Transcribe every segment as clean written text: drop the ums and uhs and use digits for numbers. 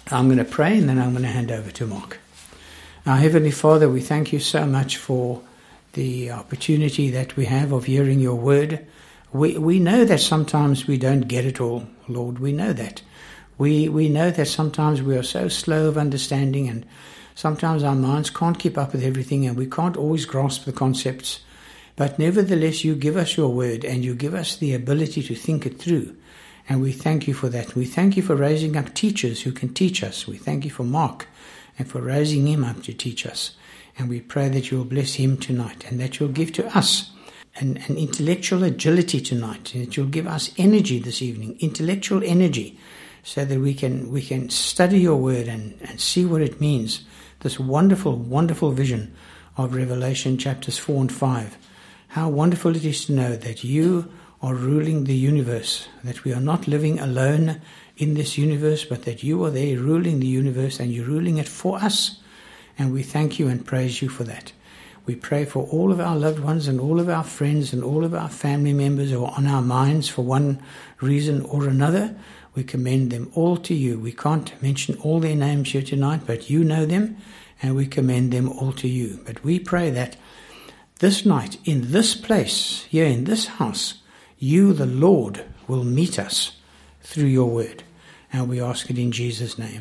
I'm going to pray and then I'm going to hand over to Mark. Our Heavenly Father, we thank you so much for the opportunity that we have of hearing your word. We know that sometimes we don't get it all, Lord. We know that. We know that sometimes we are so slow of understanding, and sometimes our minds can't keep up with everything, and we can't always grasp the concepts. But nevertheless, you give us your word and you give us the ability to think it through. And we thank you for that. We thank you for raising up teachers who can teach us. We thank you for Mark and for raising him up to teach us. And we pray that you'll bless him tonight and that you'll give to us an intellectual agility tonight, and that you'll give us energy this evening, intellectual energy, so that we can study your word and see what it means, this wonderful, wonderful vision of Revelation chapters 4 and 5. How wonderful it is to know that you are ruling the universe, that we are not living alone in this universe, but that you are there ruling the universe and you're ruling it for us. And we thank you and praise you for that. We pray for all of our loved ones and all of our friends and all of our family members who are on our minds for one reason or another. We commend them all to you. We can't mention all their names here tonight, but you know them, and we commend them all to you. But we pray that this night, in this place, here in this house, you, the Lord, will meet us through your word. And we ask it in Jesus' name.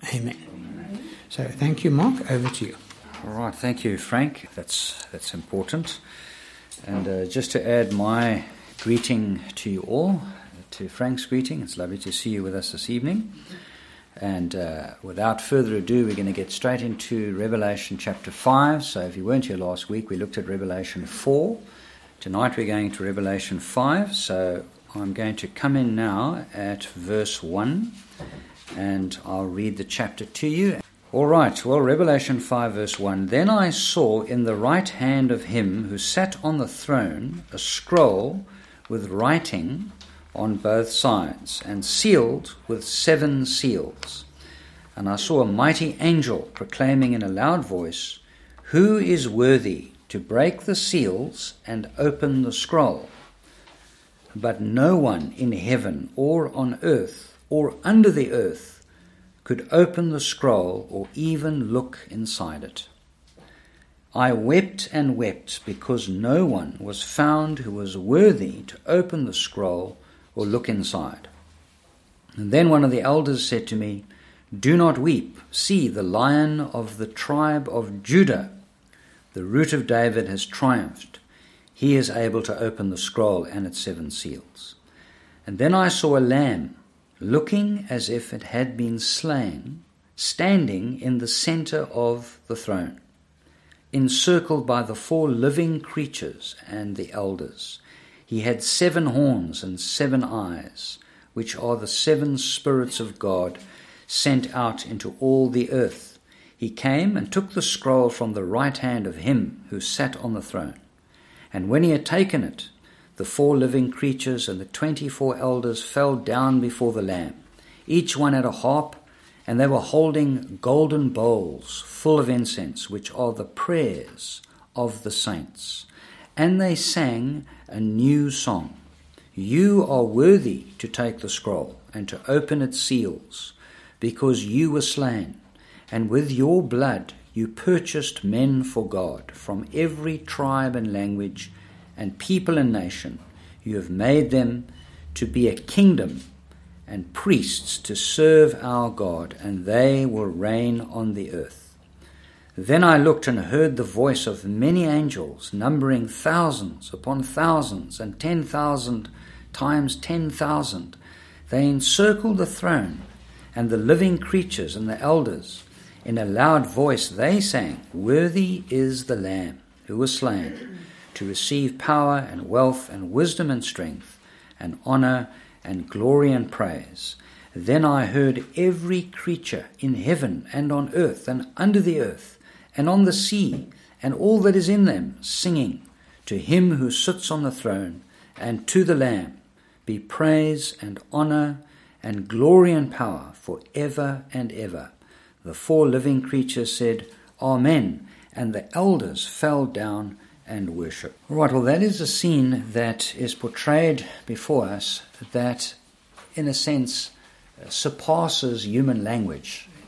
Amen. So thank you, Mark. Over to you. All right, thank you, Frank. That's important. And just to add my greeting to you all, to Frank's greeting, it's lovely to see you with us this evening. And without further ado, we're going to get straight into Revelation chapter 5. So if you weren't here last week, we looked at Revelation 4. Tonight we're going to Revelation 5. So I'm going to come in now at verse 1, and I'll read the chapter to you. All right, well, Revelation 5 verse 1. Then I saw in the right hand of him who sat on the throne a scroll with writing on both sides, and sealed with 7 seals. And I saw a mighty angel proclaiming in a loud voice, "Who is worthy to break the seals and open the scroll?" But no one in heaven or on earth or under the earth could open the scroll or even look inside it. I wept and wept because no one was found who was worthy to open the scroll or look inside. And then one of the elders said to me, "Do not weep. See, the Lion of the tribe of Judah, the Root of David, has triumphed. He is able to open the scroll and its 7 seals." And then I saw a lamb, looking as if it had been slain, standing in the center of the throne, encircled by the 4 living creatures and the elders. He had 7 horns and 7 eyes, which are the 7 spirits of God sent out into all the earth. He came and took the scroll from the right hand of him who sat on the throne. And when he had taken it, the 4 living creatures and the 24 elders fell down before the Lamb. Each one had a harp, and they were holding golden bowls full of incense, which are the prayers of the saints. And they sang a new song. "You are worthy to take the scroll and to open its seals, because you were slain, and with your blood you purchased men for God from every tribe and language and people and nation. You have made them to be a kingdom and priests to serve our God, and they will reign on the earth." Then I looked and heard the voice of many angels, numbering thousands upon thousands and 10,000 times 10,000. They encircled the throne and the living creatures and the elders. In a loud voice they sang, "Worthy is the Lamb who was slain to receive power and wealth and wisdom and strength and honor and glory and praise." Then I heard every creature in heaven and on earth and under the earth and on the sea and all that is in them singing, "To him who sits on the throne and to the Lamb be praise and honor and glory and power for ever and ever." The 4 living creatures said, "Amen," and the elders fell down and worship. All right, well, that is a scene that is portrayed before us that, in a sense, surpasses human language.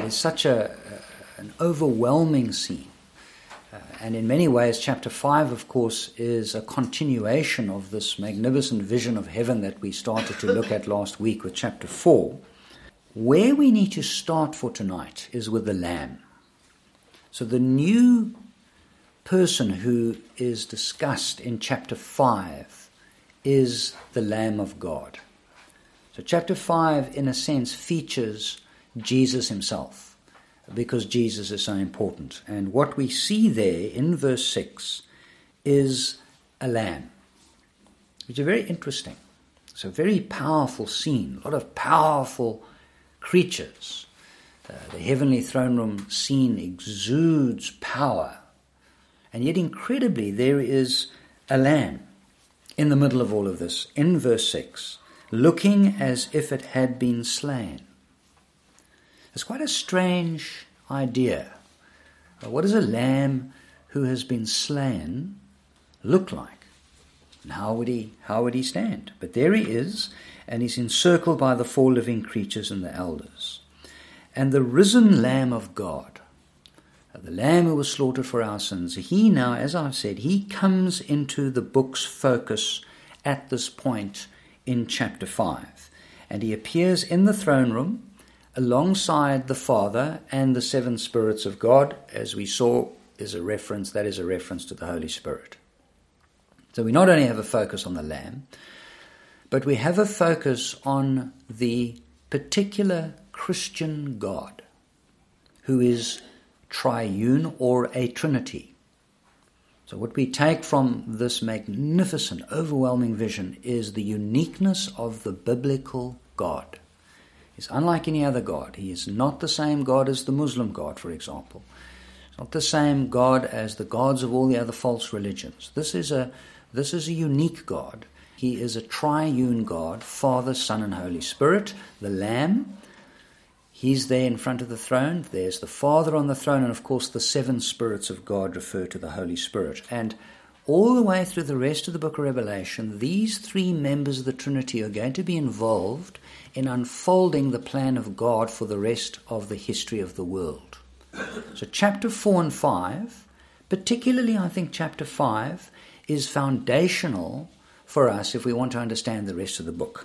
There's such an overwhelming scene. And in many ways, chapter 5, of course, is a continuation of this magnificent vision of heaven that we started to look at last week with chapter 4. Where we need to start for tonight is with the Lamb. So the new person who is discussed in chapter 5 is the Lamb of God. So chapter 5, in a sense, features Jesus himself, because Jesus is so important. And what we see there in verse 6 is a lamb, which is very interesting. It's a very powerful scene, a lot of powerful creatures. The heavenly throne room scene exudes power. And yet incredibly, there is a lamb in the middle of all of this, in verse 6, looking as if it had been slain. It's quite a strange idea. What does a lamb who has been slain look like? And how would he stand? But there he is, and he's encircled by the 4 living creatures and the elders. And the risen Lamb of God, the Lamb who was slaughtered for our sins, he now, as I've said, he comes into the book's focus at this point in chapter 5. And he appears in the throne room alongside the Father and the 7 spirits of God, as we saw, is a reference to the Holy Spirit. So we not only have a focus on the Lamb, but we have a focus on the particular Christian God, who is triune or a Trinity. So what we take from this magnificent, overwhelming vision is the uniqueness of the biblical God. He's unlike any other God. He is not the same God as the Muslim God, for example. It's not the same God as the gods of all the other false religions. This is a unique God. He is a triune God, Father, Son, and Holy Spirit. The Lamb, he's there in front of the throne. There's the Father on the throne, and of course the 7 spirits of God refer to the Holy Spirit. And all the way through the rest of the book of Revelation, these 3 members of the Trinity are going to be involved in unfolding the plan of God for the rest of the history of the world. So chapter 4 and 5, particularly I think chapter 5, is foundational for us if we want to understand the rest of the book.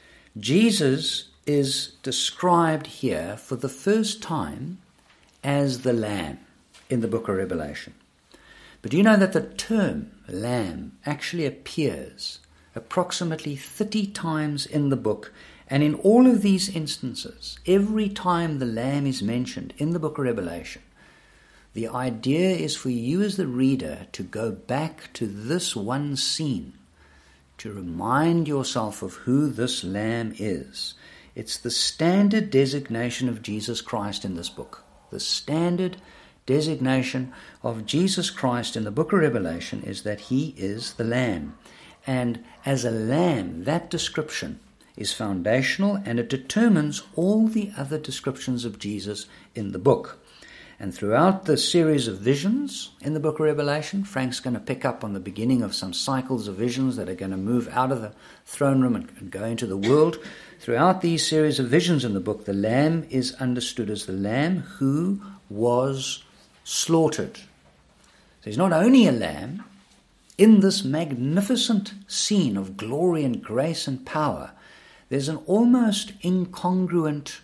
Jesus is described here for the first time as the Lamb in the book of Revelation. But do you know that the term Lamb actually appears approximately 30 times in the book? And in all of these instances, every time the Lamb is mentioned in the book of Revelation, the idea is for you as the reader to go back to this one scene, to remind yourself of who this Lamb is. It's the standard designation of Jesus Christ in this book. The standard designation of Jesus Christ in the book of Revelation is that he is the Lamb. And as a lamb, that description is foundational, and it determines all the other descriptions of Jesus in the book. And throughout the series of visions in the book of Revelation, Frank's going to pick up on the beginning of some cycles of visions that are going to move out of the throne room and go into the world. Throughout these series of visions in the book, the Lamb is understood as the Lamb who was slaughtered. So he's not only a lamb in this magnificent scene of glory and grace and power. There's an almost incongruent,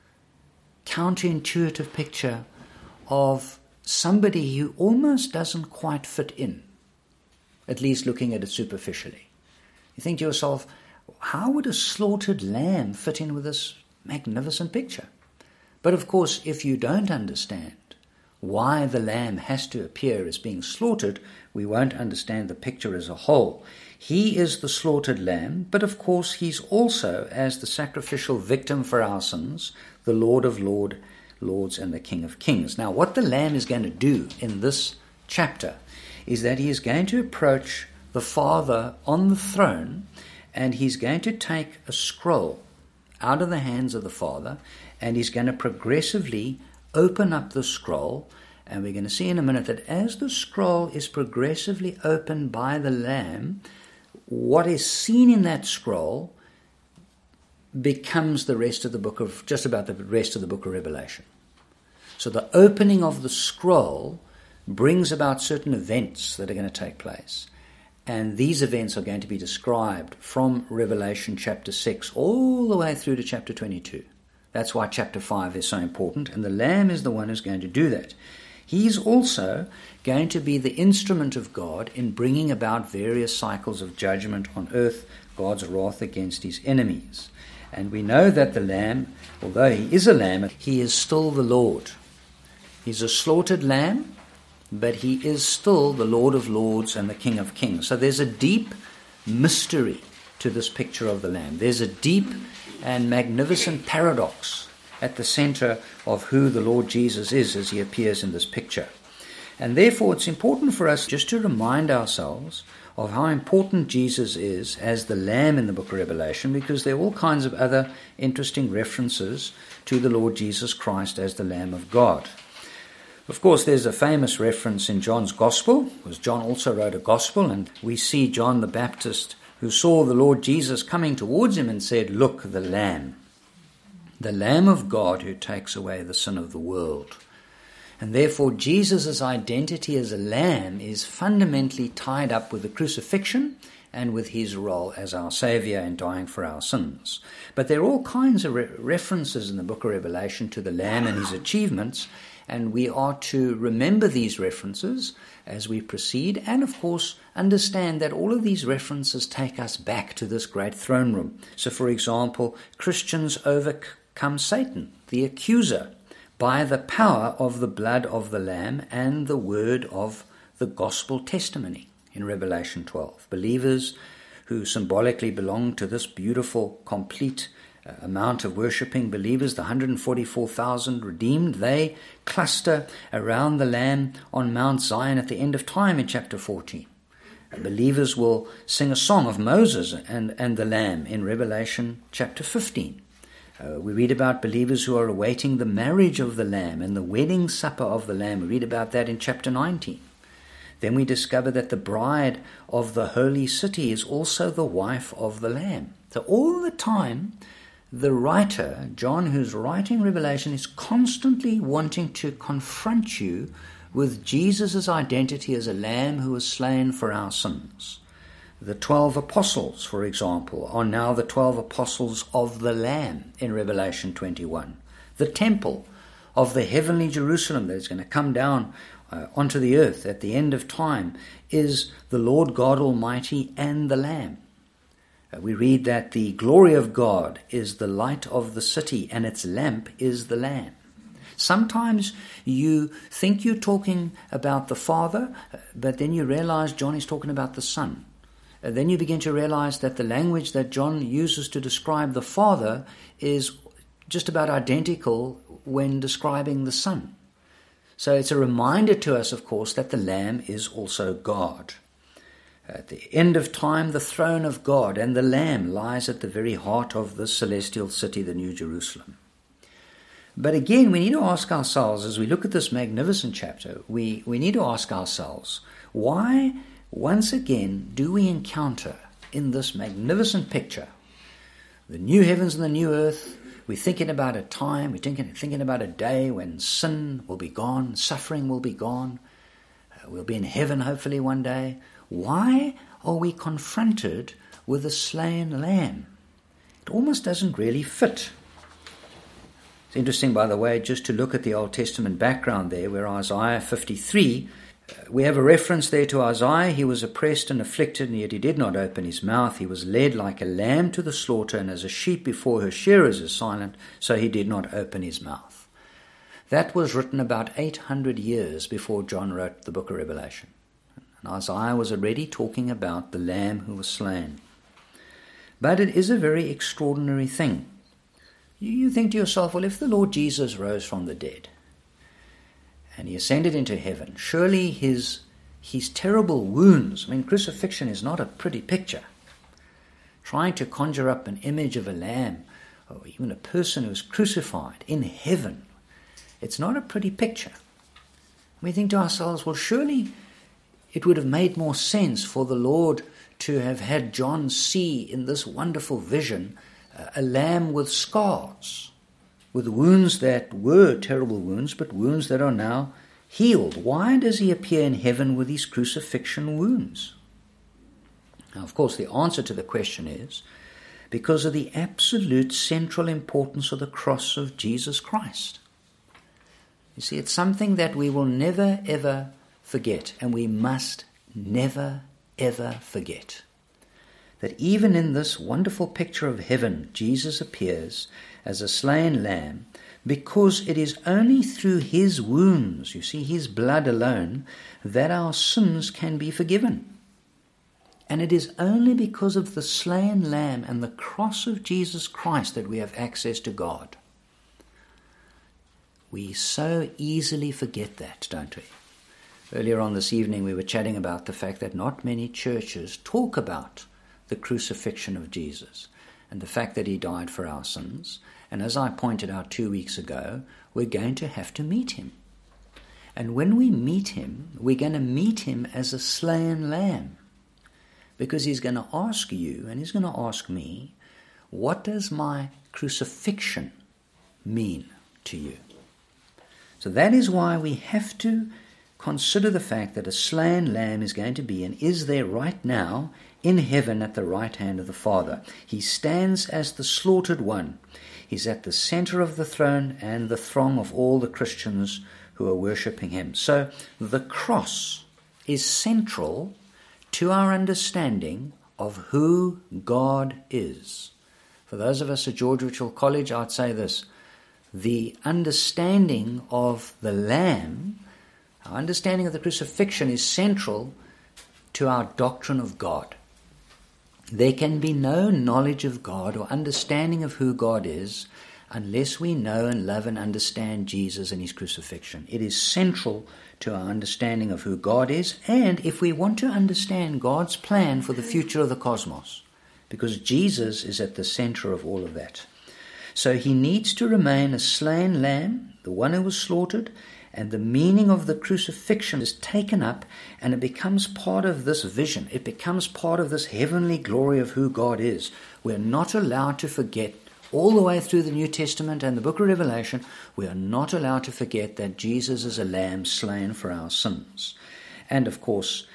counterintuitive picture of somebody who almost doesn't quite fit in, at least looking at it superficially. You think to yourself, how would a slaughtered lamb fit in with this magnificent picture? But of course, if you don't understand why the lamb has to appear as being slaughtered, we won't understand the picture as a whole. He is the slaughtered lamb, but of course he's also, as the sacrificial victim for our sins, the Lord of Lords and the King of Kings. Now, what the Lamb is going to do in this chapter is that he is going to approach the Father on the throne, and he's going to take a scroll out of the hands of the Father, and he's going to progressively open up the scroll. And we're going to see in a minute that as the scroll is progressively opened by the Lamb, what is seen in that scroll becomes the rest of the book of, just about the rest of the book of Revelation. So the opening of the scroll brings about certain events that are going to take place. And these events are going to be described from Revelation chapter 6 all the way through to chapter 22. That's why chapter 5 is so important, and the Lamb is the one who's going to do that. He's also going to be the instrument of God in bringing about various cycles of judgment on earth, God's wrath against his enemies. And we know that the Lamb, although he is a lamb, he is still the Lord. He's a slaughtered lamb, but he is still the Lord of Lords and the King of Kings. So there's a deep mystery to this picture of the Lamb. There's a deep and magnificent paradox at the center of who the Lord Jesus is as he appears in this picture. And therefore it's important for us just to remind ourselves of how important Jesus is as the Lamb in the book of Revelation, because there are all kinds of other interesting references to the Lord Jesus Christ as the Lamb of God. Of course, there's a famous reference in John's Gospel, because John also wrote a Gospel, and we see John the Baptist, who saw the Lord Jesus coming towards him and said, "Look, the Lamb of God who takes away the sin of the world." And therefore, Jesus' identity as a lamb is fundamentally tied up with the crucifixion and with his role as our Savior in dying for our sins. But there are all kinds of references in the book of Revelation to the Lamb and his achievements, and we are to remember these references as we proceed, and of course understand that all of these references take us back to this great throne room. So for example, Christians overcome Satan, the accuser, by the power of the blood of the Lamb and the word of the gospel testimony in Revelation 12. Believers who symbolically belong to this beautiful, complete amount of worshipping believers, the 144,000 redeemed, they cluster around the Lamb on Mount Zion at the end of time in chapter 14. Believers will sing a song of Moses and the Lamb in Revelation chapter 15. We read about believers who are awaiting the marriage of the Lamb and the wedding supper of the Lamb. We read about that in chapter 19. Then we discover that the bride of the holy city is also the wife of the Lamb. So all the time, the writer, John, who's writing Revelation, is constantly wanting to confront you with Jesus' identity as a lamb who was slain for our sins. The 12 apostles, for example, are now the 12 apostles of the Lamb in Revelation 21. The temple of the heavenly Jerusalem that is going to come down onto the earth at the end of time is the Lord God Almighty and the Lamb. We read that the glory of God is the light of the city and its lamp is the Lamb. Sometimes you think you're talking about the Father, but then you realize John is talking about the Son. Then you begin to realize that the language that John uses to describe the Father is just about identical when describing the Son. So it's a reminder to us, of course, that the Lamb is also God. At the end of time, the throne of God and the Lamb lies at the very heart of the celestial city, the New Jerusalem. But again, we need to ask ourselves, as we look at this magnificent chapter, we need to ask ourselves, why, once again, do we encounter in this magnificent picture the new heavens and the new earth? We're thinking about a time, we're thinking about a day when sin will be gone, suffering will be gone, we'll be in heaven hopefully one day. Why are we confronted with a slain lamb? It almost doesn't really fit. It's interesting, by the way, just to look at the Old Testament background there, where Isaiah 53, we have a reference there to Isaiah. He was oppressed and afflicted, and yet he did not open his mouth. He was led like a lamb to the slaughter, and as a sheep before her shearers is silent, so he did not open his mouth. That was written about 800 years before John wrote the book of Revelation. Isaiah was already talking about the Lamb who was slain. But it is a very extraordinary thing. You think to yourself, well, if the Lord Jesus rose from the dead and he ascended into heaven, surely his terrible wounds, crucifixion is not a pretty picture. Trying to conjure up an image of a lamb or even a person who's crucified in heaven, it's not a pretty picture. We think to ourselves, well, surely it would have made more sense for the Lord to have had John see in this wonderful vision a lamb with scars. with wounds that were terrible wounds, but wounds that are now healed. Why does he appear in heaven with these crucifixion wounds? Now, of course, the answer to the question is because of the absolute central importance of the cross of Jesus Christ. You see, it's something that we will never, ever forget, and we must never, ever forget. That even in this wonderful picture of heaven, Jesus appears as a slain lamb, because it is only through his wounds, you see, his blood alone, that our sins can be forgiven. And it is only because of the slain lamb and the cross of Jesus Christ that we have access to God. We so easily forget that, don't we? Earlier on this evening we were chatting about the fact that not many churches talk about the crucifixion of Jesus and the fact that he died for our sins. And as I pointed out 2 weeks ago, we're going to have to meet him. And when we meet him, we're going to meet him as a slain lamb. Because he's going to ask you, and he's going to ask me, what does my crucifixion mean to you? So that is why we have to consider the fact that a slain lamb is going to be and is there right now in heaven at the right hand of the Father. He stands as the slaughtered one. He's at the center of the throne and the throng of all the Christians who are worshipping him. So the cross is central to our understanding of who God is. For those of us at George Ritchell College, I'd say this: the understanding of the Lamb, our understanding of the crucifixion, is central to our doctrine of God. There can be no knowledge of God or understanding of who God is unless we know and love and understand Jesus and his crucifixion. It is central to our understanding of who God is, and if we want to understand God's plan for the future of the cosmos, because Jesus is at the center of all of that. So he needs to remain a slain lamb, the one who was slaughtered, and the meaning of the crucifixion is taken up, and it becomes part of this vision. It becomes part of this heavenly glory of who God is. We're not allowed to forget, all the way through the New Testament and the book of Revelation, we are not allowed to forget that Jesus is a lamb slain for our sins. And of course,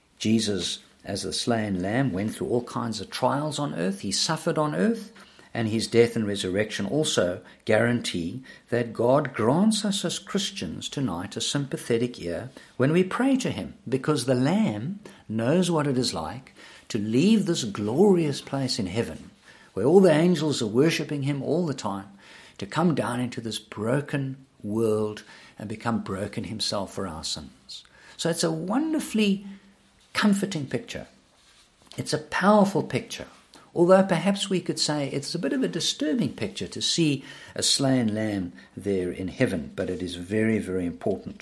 Jesus, as the slain lamb, went through all kinds of trials on earth. He suffered on earth, and his death and resurrection also guarantee that God grants us as Christians tonight a sympathetic ear when we pray to him, because the Lamb knows what it is like to leave this glorious place in heaven, where all the angels are worshipping him all the time, to come down into this broken world and become broken himself for our sins. So it's a wonderfully comforting picture. It's a powerful picture. Although perhaps we could say it's a bit of a disturbing picture to see a slain lamb there in heaven, but it is very, very important.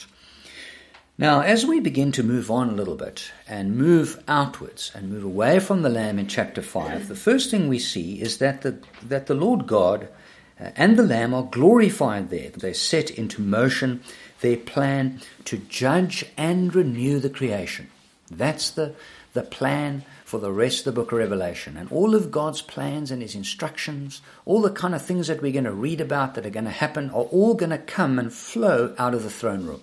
Now, as we begin to move on a little bit and move outwards and move away from the lamb in chapter 5, the first thing we see is that the Lord God and the lamb are glorified there. They set into motion their plan to judge and renew the creation. That's the plan for the rest of the book of Revelation. And all of God's plans and his instructions, all the kind of things that we're going to read about that are going to happen, are all going to come and flow out of the throne room.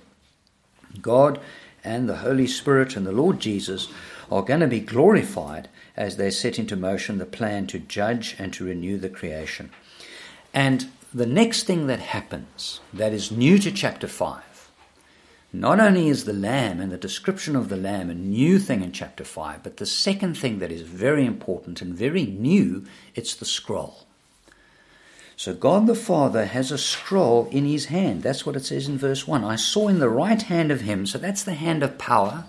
God and the Holy Spirit and the Lord Jesus are going to be glorified as they set into motion the plan to judge and to renew the creation. And the next thing that happens that is new to chapter 5, not only is the lamb and the description of the lamb a new thing in chapter 5, but the second thing that is very important and very new, it's the scroll. So God the Father has a scroll in his hand. That's what it says in verse 1. I saw in the right hand of him, so that's the hand of power.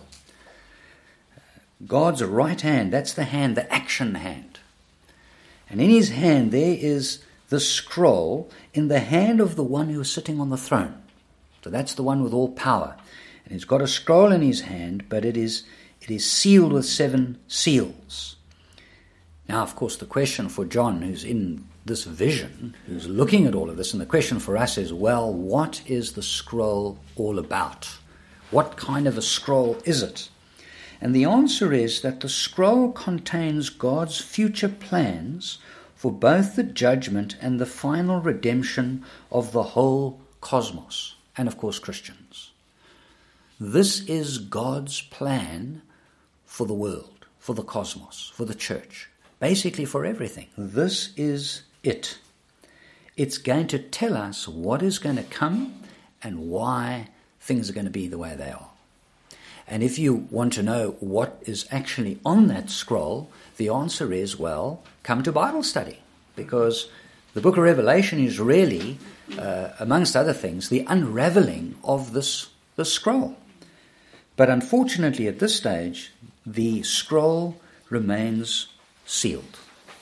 God's right hand, that's the hand, the action hand. And in his hand there is the scroll in the hand of the one who is sitting on the throne. So that's the one with all power. And he's got a scroll in his hand, but it is sealed with 7 seals. Now, of course, the question for John, who's in this vision, who's looking at all of this, and the question for us is, well, what is the scroll all about? What kind of a scroll is it? And the answer is that the scroll contains God's future plans for both the judgment and the final redemption of the whole cosmos, and of course Christians. This is God's plan for the world, for the cosmos, for the church, basically for everything. This is it. It's going to tell us what is going to come and why things are going to be the way they are. And if you want to know what is actually on that scroll, the answer is, well, come to Bible study, because the book of Revelation is really, amongst other things, the unraveling of this scroll. But unfortunately, at this stage, the scroll remains sealed.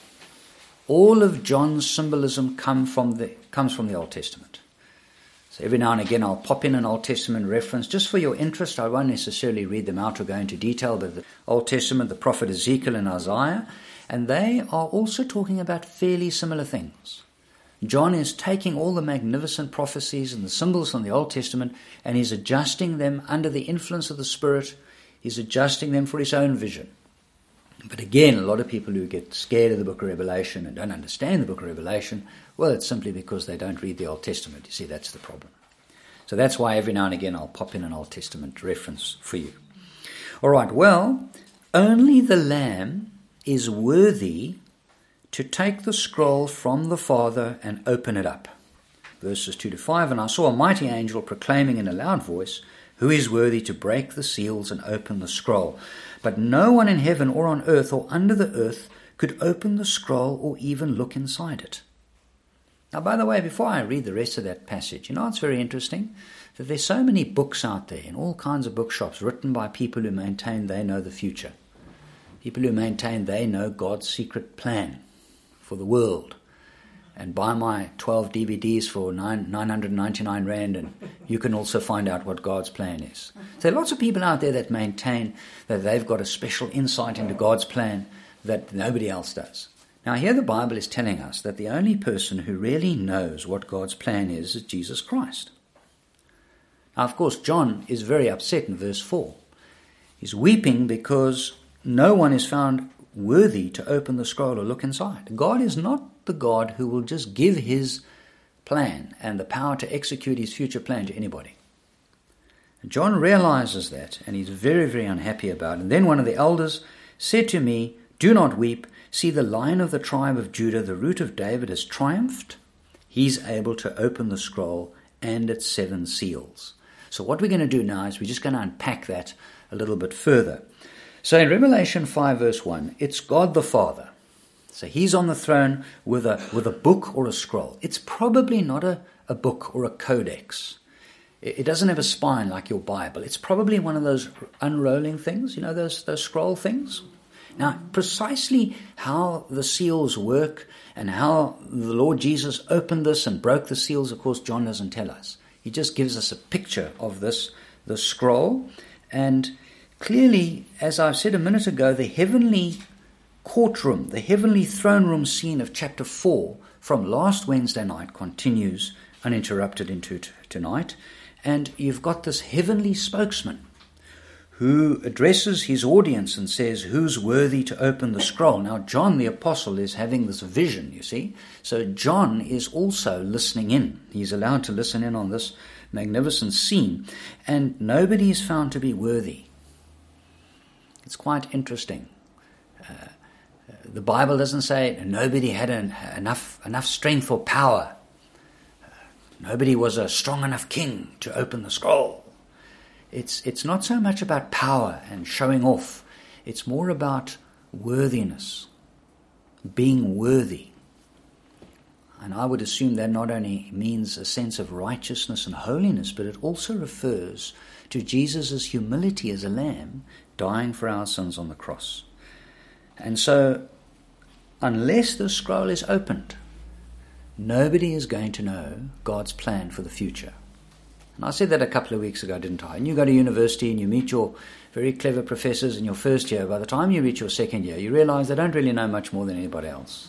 All of John's symbolism comes from the Old Testament. So every now and again I'll pop in an Old Testament reference just for your interest. I won't necessarily read them out or go into detail, but the Old Testament, the prophet Ezekiel and Isaiah, and they are also talking about fairly similar things. John is taking all the magnificent prophecies and the symbols from the Old Testament and he's adjusting them under the influence of the Spirit. He's adjusting them for his own vision. But again, a lot of people who get scared of the book of Revelation and don't understand the book of Revelation, well, it's simply because they don't read the Old Testament. You see, that's the problem. So that's why every now and again I'll pop in an Old Testament reference for you. All right, well, only the Lamb is worthy to take the scroll from the Father and open it up. Verses 2-5, and I saw a mighty angel proclaiming in a loud voice, "Who is worthy to break the seals and open the scroll?" But no one in heaven or on earth or under the earth could open the scroll or even look inside it. Now, by the way, before I read the rest of that passage, you know it's very interesting that there's so many books out there in all kinds of bookshops written by people who maintain they know the future. People who maintain they know God's secret plan for the world. And buy my 12 DVDs for 999 Rand, and you can also find out what God's plan is. So there are lots of people out there that maintain that they've got a special insight into God's plan that nobody else does. Now here the Bible is telling us that the only person who really knows what God's plan is Jesus Christ. Now, of course, John is very upset in verse 4. He's weeping because no one is found worthy to open the scroll or look inside. God is not the God who will just give his plan and the power to execute his future plan to anybody. And John realizes that, and he's very, very unhappy about it. And then one of the elders said to me, "Do not weep. See, the Lion of the tribe of Judah, the Root of David, has triumphed. He's able to open the scroll and its 7 seals." So what we're going to do now is we're just going to unpack that a little bit further. So in Revelation 5 verse 1, it's God the Father. So he's on the throne with a book or a scroll. It's probably not a book or a codex. It doesn't have a spine like your Bible. It's probably one of those unrolling things, you know, those scroll things. Now, precisely how the seals work and how the Lord Jesus opened this and broke the seals, of course, John doesn't tell us. He just gives us a picture of this, the scroll. And clearly, as I've said a minute ago, the heavenly courtroom, the heavenly throne room scene of chapter 4 from last Wednesday night continues uninterrupted into tonight. And you've got this heavenly spokesman who addresses his audience and says, "Who's worthy to open the scroll?" Now, John the Apostle is having this vision, you see. So John is also listening in. He's allowed to listen in on this magnificent scene. And nobody is found to be worthy. It's quite interesting. The Bible doesn't say nobody had enough strength or power. Nobody was a strong enough king to open the scroll. It's not so much about power and showing off. It's more about worthiness, being worthy. And I would assume that not only means a sense of righteousness and holiness, but it also refers to Jesus' humility as a lamb dying for our sins on the cross. And so, unless the scroll is opened, nobody is going to know God's plan for the future. And I said that a couple of weeks ago, didn't I? And you go to university and you meet your very clever professors in your first year. By the time you reach your second year, you realize they don't really know much more than anybody else.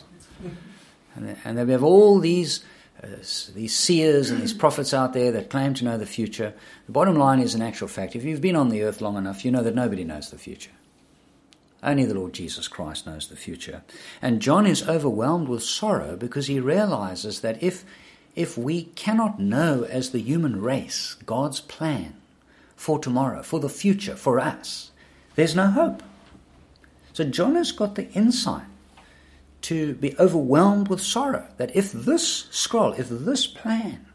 And we have all these seers and these prophets out there that claim to know the future. The bottom line is, in actual fact, if you've been on the earth long enough, you know that nobody knows the future. Only the Lord Jesus Christ knows the future. And John is overwhelmed with sorrow because he realizes that if we cannot know as the human race God's plan for tomorrow, for the future, for us, there's no hope. So John has got the insight to be overwhelmed with sorrow that if this scroll, if this plan,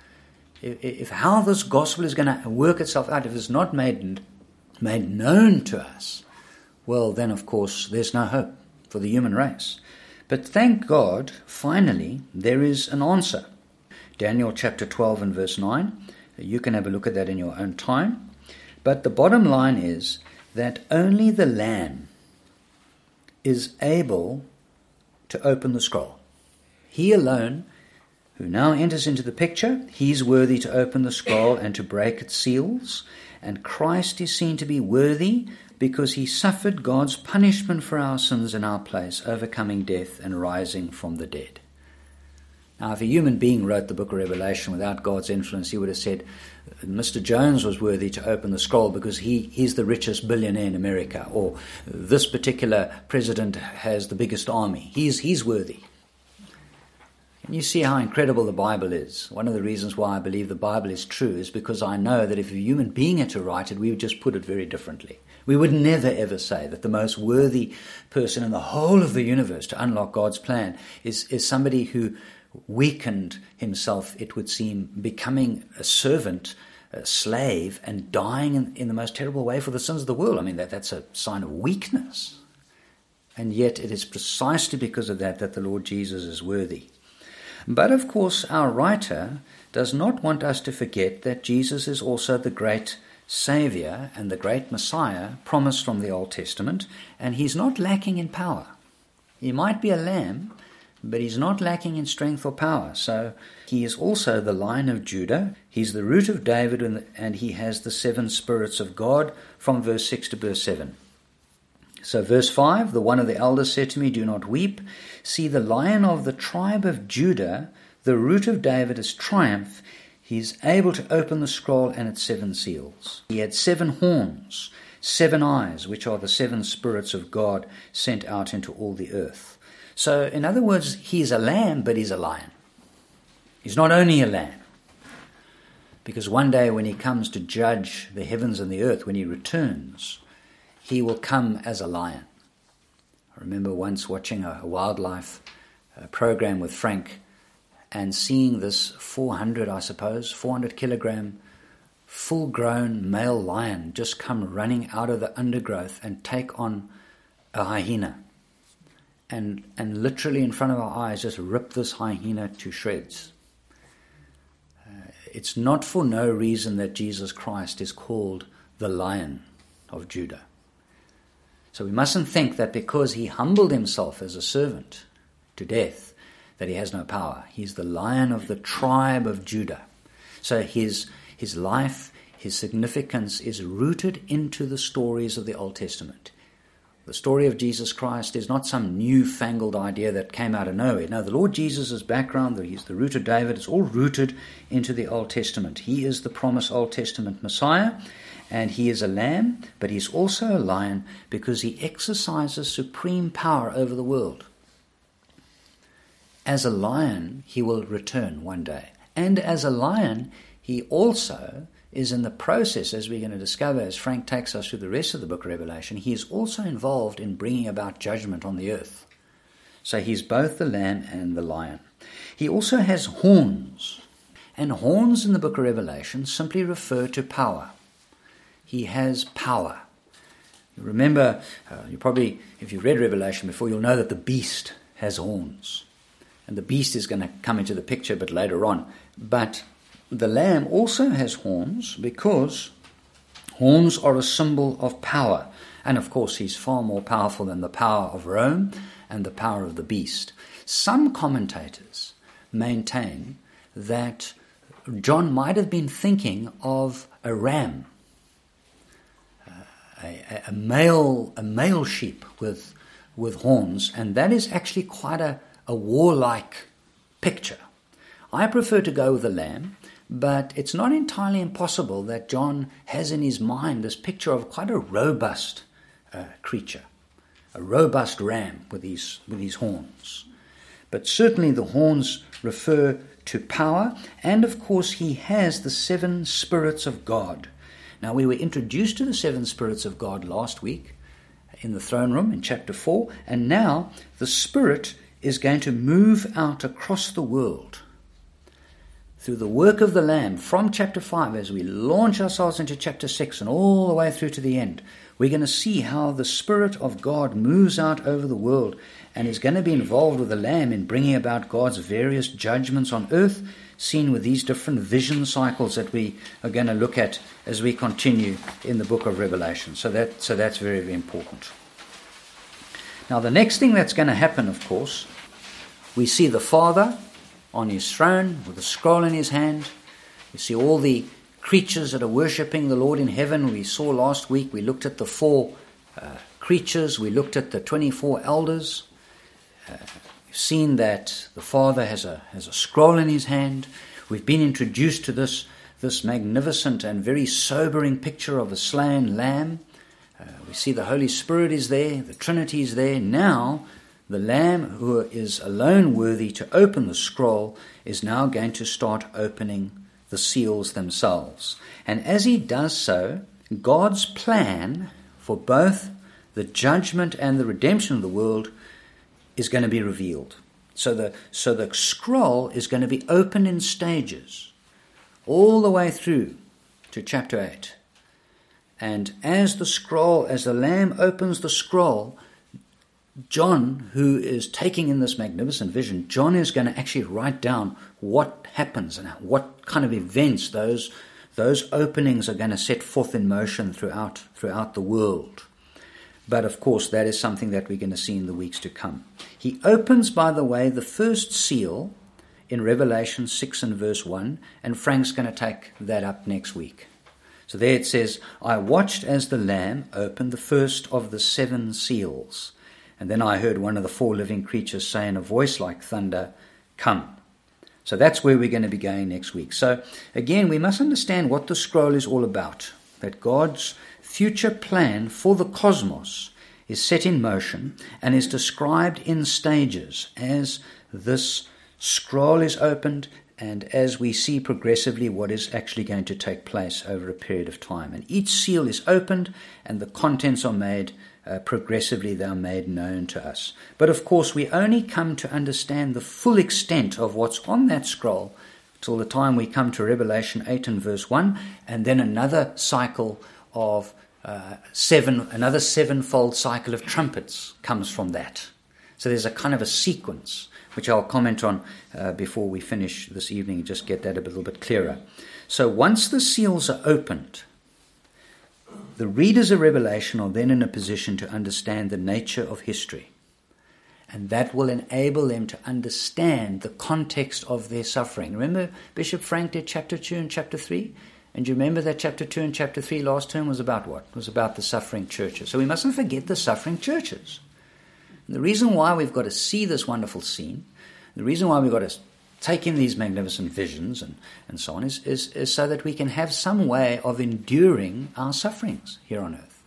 if how this gospel is going to work itself out, if it's not made known to us, well, then, of course, there's no hope for the human race. But thank God, finally, there is an answer. Daniel chapter 12 and verse 9. You can have a look at that in your own time. But the bottom line is that only the Lamb is able to open the scroll. He alone, who now enters into the picture, he's worthy to open the scroll and to break its seals. And Christ is seen to be worthy because he suffered God's punishment for our sins in our place, overcoming death and rising from the dead. Now, if a human being wrote the book of Revelation without God's influence, he would have said, Mr. Jones was worthy to open the scroll because he's the richest billionaire in America, or this particular president has the biggest army. He's worthy. And you see how incredible the Bible is. One of the reasons why I believe the Bible is true is because I know that if a human being had to write it, we would just put it very differently. We would never ever say that the most worthy person in the whole of the universe to unlock God's plan is somebody who weakened himself, it would seem, becoming a servant, a slave, and dying in the most terrible way for the sins of the world. I mean, that's a sign of weakness. And yet it is precisely because of that the Lord Jesus is worthy. But of course, our writer does not want us to forget that Jesus is also the great Savior and the great Messiah promised from the Old Testament, and he's not lacking in power. He might be a lamb, but he's not lacking in strength or power. So he is also the Lion of Judah. He's the root of David, and he has the 7 spirits of God from verse 6 to verse 7. So verse 5, the one of the elders said to me, do not weep. See, the Lion of the tribe of Judah, the root of David, has triumphed. He's able to open the scroll and its 7 seals. He had 7 horns, 7 eyes, which are the 7 spirits of God sent out into all the earth. So, in other words, he's a lamb, but he's a lion. He's not only a lamb, because one day when he comes to judge the heavens and the earth, when he returns, he will come as a lion. I remember once watching a wildlife program with Frank and seeing this 400 kilogram, full-grown male lion just come running out of the undergrowth and take on a hyena. And literally in front of our eyes just rip this hyena to shreds. It's not for no reason that Jesus Christ is called the Lion of Judah. So we mustn't think that because he humbled himself as a servant to death, that he has no power. He's the Lion of the tribe of Judah. So his life, his significance is rooted into the stories of the Old Testament. The story of Jesus Christ is not some newfangled idea that came out of nowhere. No, the Lord Jesus' background, he's the root of David, it's all rooted into the Old Testament. He is the promised Old Testament Messiah, and he is a lamb, but he's also a lion because he exercises supreme power over the world. As a lion, he will return one day. And as a lion, he also is in the process, as we're going to discover as Frank takes us through the rest of the book of Revelation, he is also involved in bringing about judgment on the earth. So he's both the lamb and the lion. He also has horns. And horns in the book of Revelation simply refer to power. He has power. You remember, you probably, if you've read Revelation before, you'll know that the beast has horns. And the beast is going to come into the picture a bit later on. But the lamb also has horns because horns are a symbol of power. And of course, he's far more powerful than the power of Rome and the power of the beast. Some commentators maintain that John might have been thinking of a ram, a male sheep with horns, and that is actually quite a warlike picture. I prefer to go with a lamb, but it's not entirely impossible that John has in his mind this picture of quite a robust creature. robust ram with these horns. But certainly the horns refer to power, and of course he has the 7 spirits of God. Now, we were introduced to the 7 spirits of God last week in the throne room in chapter 4, and now the Spirit is going to move out across the world through the work of the Lamb from chapter 5 as we launch ourselves into chapter 6 and all the way through to the end. We're going to see how the Spirit of God moves out over the world and is going to be involved with the Lamb in bringing about God's various judgments on earth, seen with these different vision cycles that we are going to look at as we continue in the book of Revelation. So that's very, very important. Now, the next thing that's going to happen, of course, we see the Father on his throne with a scroll in his hand. We see all the creatures that are worshipping the Lord in heaven. We saw last week, we looked at the 4 creatures. We looked at the 24 elders. We've seen that the Father has a scroll in his hand. We've been introduced to this magnificent and very sobering picture of a slain lamb. We see the Holy Spirit is there, the Trinity is there. Now, the Lamb, who is alone worthy to open the scroll, is now going to start opening the seals themselves. And as he does so, God's plan for both the judgment and the redemption of the world is going to be revealed. So the scroll is going to be opened in stages all the way through to chapter 8. And as the Lamb opens the scroll, John, who is taking in this magnificent vision, John is going to actually write down what happens and what kind of events those openings are going to set forth in motion throughout the world. But of course, that is something that we're going to see in the weeks to come. He opens, by the way, the first seal in Revelation 6 and verse 1, and Frank's going to take that up next week. So there it says, I watched as the Lamb opened the first of the 7 seals. And then I heard one of the 4 living creatures say in a voice like thunder, come. So that's where we're going to be going next week. So again, we must understand what the scroll is all about. That God's future plan for the cosmos is set in motion and is described in stages as this scroll is opened and as we see progressively what is actually going to take place over a period of time. And each seal is opened and the contents are made progressively, they are made known to us. But of course, we only come to understand the full extent of what's on that scroll till the time we come to Revelation 8 and verse 1, and then another cycle of another 7-fold cycle of trumpets comes from that. So there's a kind of a sequence, which I'll comment on before we finish this evening, just get that a little bit clearer. So once the seals are opened, the readers of Revelation are then in a position to understand the nature of history. And that will enable them to understand the context of their suffering. Remember, Bishop Frank did chapter 2 and chapter 3? And you remember that chapter 2 and chapter 3 last term was about what? It was about the suffering churches. So we mustn't forget the suffering churches. And the reason why we've got to see this wonderful scene, the reason why we've got to take in these magnificent visions and so on is so that we can have some way of enduring our sufferings here on earth.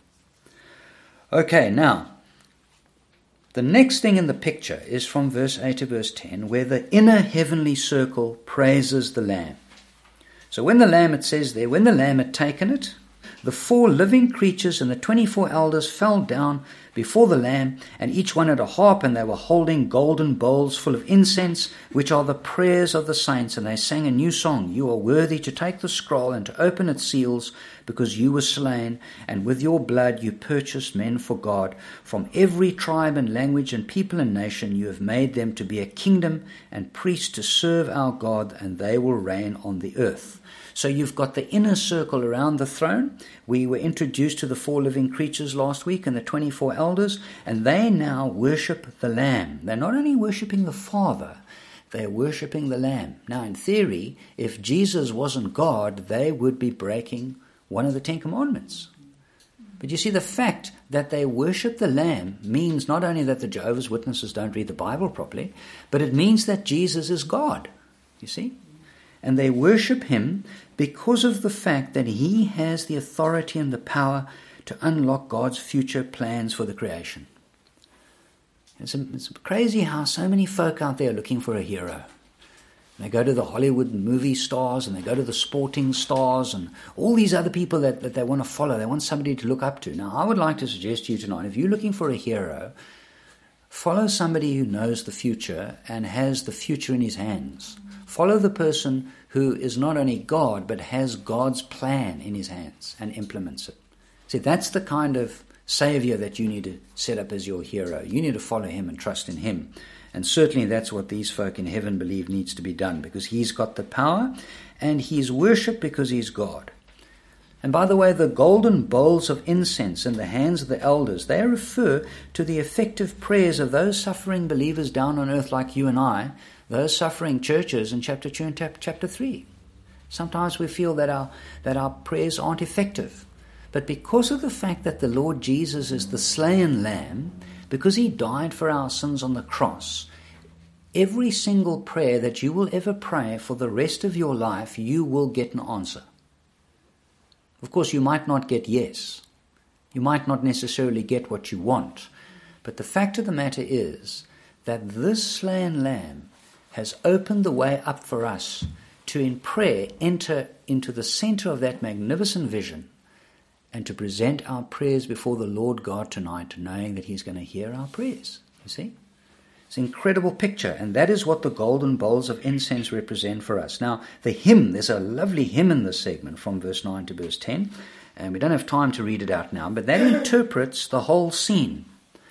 Okay, now, the next thing in the picture is from verse 8 to verse 10, where the inner heavenly circle praises the Lamb. So when the Lamb, it says there, when the Lamb had taken it, the 4 living creatures and the 24 elders fell down before the Lamb, and each one had a harp, and they were holding golden bowls full of incense, which are the prayers of the saints. And they sang a new song, You are worthy to take the scroll and to open its seals, because you were slain, and with your blood you purchased men for God. From every tribe and language and people and nation you have made them to be a kingdom and priests to serve our God, and they will reign on the earth. So you've got the inner circle around the throne. We were introduced to the 4 living creatures last week and the 24 elders, and they now worship the Lamb. They're not only worshiping the Father, they're worshiping the Lamb. Now, in theory, if Jesus wasn't God, they would be breaking one of the 10 Commandments. But you see, the fact that they worship the Lamb means not only that the Jehovah's Witnesses don't read the Bible properly, but it means that Jesus is God, you see. And they worship him because of the fact that he has the authority and the power to unlock God's future plans for the creation. It's crazy how so many folk out there are looking for a hero. They go to the Hollywood movie stars, and they go to the sporting stars, and all these other people that they want to follow. They want somebody to look up to. Now, I would like to suggest to you tonight, if you're looking for a hero, follow somebody who knows the future and has the future in his hands. Follow the person who is not only God, but has God's plan in his hands and implements it. See, that's the kind of Savior that you need to set up as your hero. You need to follow him and trust in him. And certainly that's what these folk in heaven believe needs to be done, because he's got the power and he's worshipped because he's God. And by the way, the golden bowls of incense in the hands of the elders, they refer to the effective prayers of those suffering believers down on earth like you and I, those suffering churches in chapter 2 and chapter 3. Sometimes we feel that our prayers aren't effective. But because of the fact that the Lord Jesus is the slain lamb, because he died for our sins on the cross, every single prayer that you will ever pray for the rest of your life, you will get an answer. Of course, you might not get yes. You might not necessarily get what you want. But the fact of the matter is that this slain lamb has opened the way up for us to, in prayer, enter into the center of that magnificent vision and to present our prayers before the Lord God tonight, knowing that he's going to hear our prayers. You see? It's an incredible picture, and that is what the golden bowls of incense represent for us. Now, the hymn, there's a lovely hymn in this segment from verse 9 to verse 10, and we don't have time to read it out now, but that interprets the whole scene.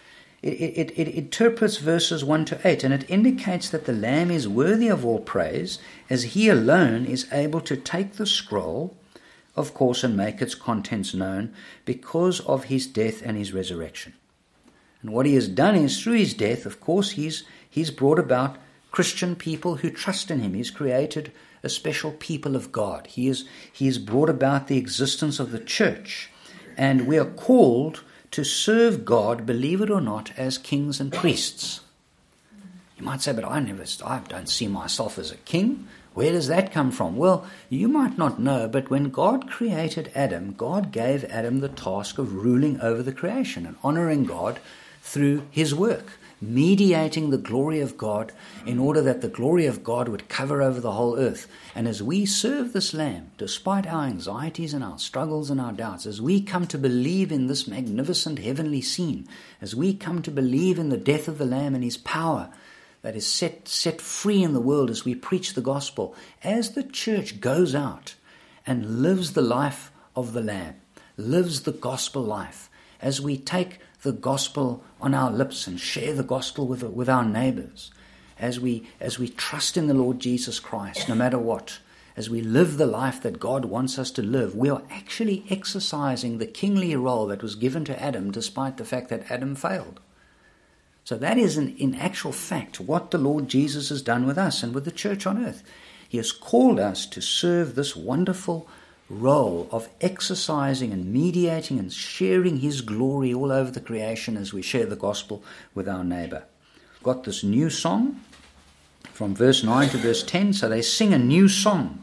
It interprets verses 1 to 8, and it indicates that the Lamb is worthy of all praise, as he alone is able to take the scroll, of course, and make its contents known because of his death and his resurrection. And what he has done is, through his death, of course, he's brought about Christian people who trust in him. He's created a special people of God. He has brought about the existence of the church. And we are called to serve God, believe it or not, as kings and priests. You might say, but I don't see myself as a king. Where does that come from? Well, you might not know, but when God created Adam, God gave Adam the task of ruling over the creation and honoring God through his work, mediating the glory of God in order that the glory of God would cover over the whole earth. And as we serve this Lamb, despite our anxieties and our struggles and our doubts, as we come to believe in this magnificent heavenly scene, as we come to believe in the death of the Lamb and his power that is set free in the world as we preach the gospel, as the church goes out and lives the life of the Lamb, lives the gospel life, as we take the gospel on our lips and share the gospel with our neighbors, as we trust in the Lord Jesus Christ, no matter what, as we live the life that God wants us to live, we are actually exercising the kingly role that was given to Adam, despite the fact that Adam failed. So that is, in actual fact, what the Lord Jesus has done with us and with the church on earth. He has called us to serve this wonderful role of exercising and mediating and sharing his glory all over the creation as we share the gospel with our neighbor. We've got this new song from verse 9 to verse 10, so they sing a new song.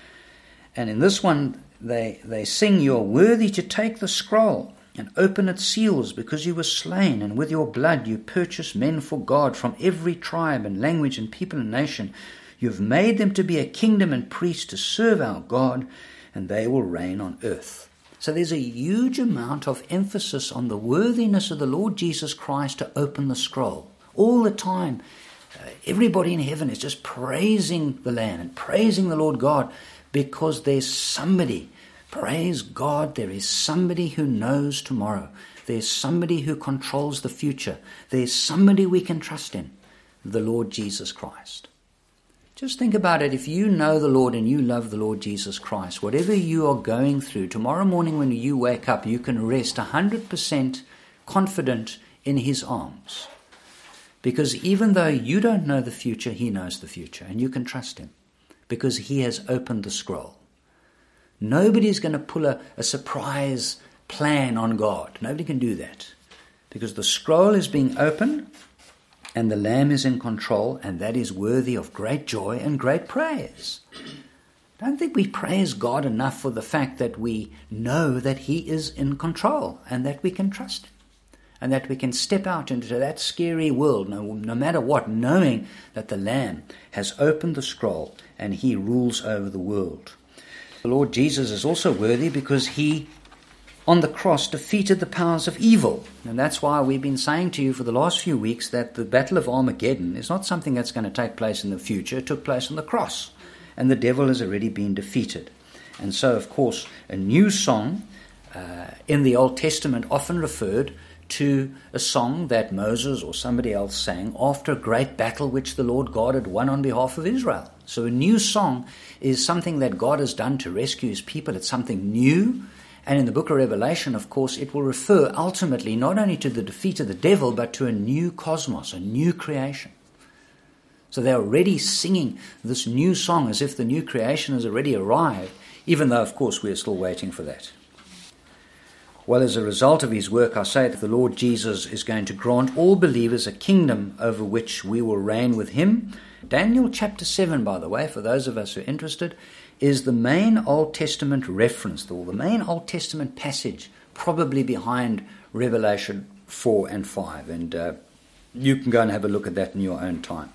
And in this one, they sing, "You are worthy to take the scroll and open its seals, because you were slain, and with your blood you purchased men for God from every tribe and language and people and nation. You have made them to be a kingdom and priests to serve our God, and they will reign on earth." So there's a huge amount of emphasis on the worthiness of the Lord Jesus Christ to open the scroll. All the time, everybody in heaven is just praising the Lamb and praising the Lord God, because there's somebody. Praise God, there is somebody who knows tomorrow. There's somebody who controls the future. There's somebody we can trust in, the Lord Jesus Christ. Just think about it. If you know the Lord and you love the Lord Jesus Christ, whatever you are going through, tomorrow morning when you wake up, you can rest 100% confident in his arms. Because even though you don't know the future, he knows the future, and you can trust him because he has opened the scroll. Nobody's going to pull a surprise plan on God. Nobody can do that, because the scroll is being opened and the Lamb is in control, and that is worthy of great joy and great praise. I don't think we praise God enough for the fact that we know that he is in control and that we can trust him. and that we can step out into that scary world, no matter what, knowing that the Lamb has opened the scroll and he rules over the world. The Lord Jesus is also worthy because he, on the cross, defeated the powers of evil. And that's why we've been saying to you for the last few weeks that the Battle of Armageddon is not something that's going to take place in the future. It took place on the cross, and the devil has already been defeated. And so, of course, a new song in the Old Testament often referred to a song that Moses or somebody else sang after a great battle which the Lord God had won on behalf of Israel. So a new song is something that God has done to rescue his people. It's something new. And in the book of Revelation, of course, it will refer ultimately not only to the defeat of the devil, but to a new cosmos, a new creation. So they're already singing this new song as if the new creation has already arrived, even though, of course, we are still waiting for that. Well, as a result of his work, I say that the Lord Jesus is going to grant all believers a kingdom over which we will reign with him. Daniel chapter 7, by the way, for those of us who are interested, is the main Old Testament reference, or the main Old Testament passage, probably behind Revelation 4 and 5. And you can go and have a look at that in your own time.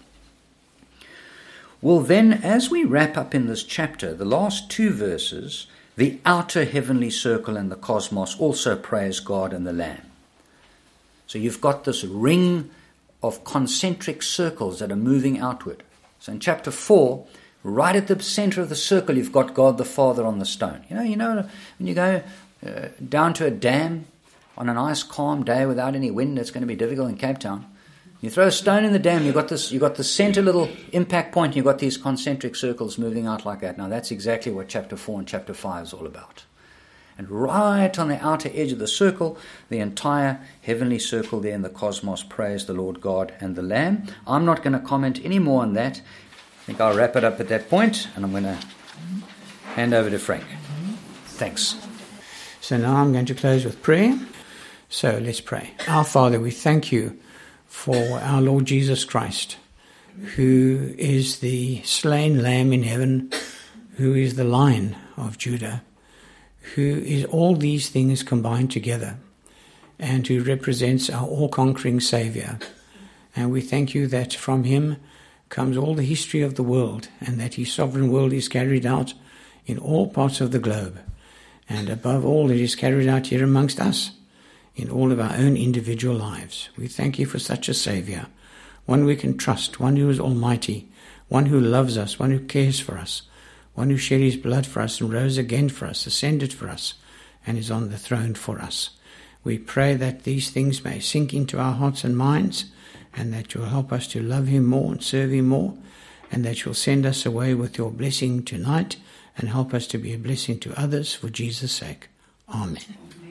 Well, then, as we wrap up in this chapter, the last two verses, the outer heavenly circle and the cosmos also praise God and the Lamb. So you've got this ring of concentric circles that are moving outward. So in chapter 4, right at the center of the circle, you've got God the Father on the stone. You know, when you go down to a dam on a nice calm day without any wind, it's going to be difficult in Cape Town. You throw a stone in the dam, you've got the center little impact point, you've got these concentric circles moving out like that. Now that's exactly what chapter 4 and chapter 5 is all about. And right on the outer edge of the circle, the entire heavenly circle there in the cosmos praise the Lord God and the Lamb. I'm not going to comment any more on that. I think I'll wrap it up at that point, and I'm going to hand over to Frank. Thanks. So now I'm going to close with prayer. So let's pray. Our Father, we thank you for our Lord Jesus Christ, who is the slain Lamb in heaven, who is the Lion of Judah, who is all these things combined together, and who represents our all-conquering Saviour. And we thank you that from him comes all the history of the world, and that his sovereign will is carried out in all parts of the globe. And above all, it is carried out here amongst us, in all of our own individual lives. We thank you for such a Saviour, one we can trust, one who is almighty, one who loves us, one who cares for us, one who shed his blood for us and rose again for us, ascended for us, and is on the throne for us. We pray that these things may sink into our hearts and minds, and that you'll help us to love him more and serve him more, and that you'll send us away with your blessing tonight and help us to be a blessing to others for Jesus' sake. Amen.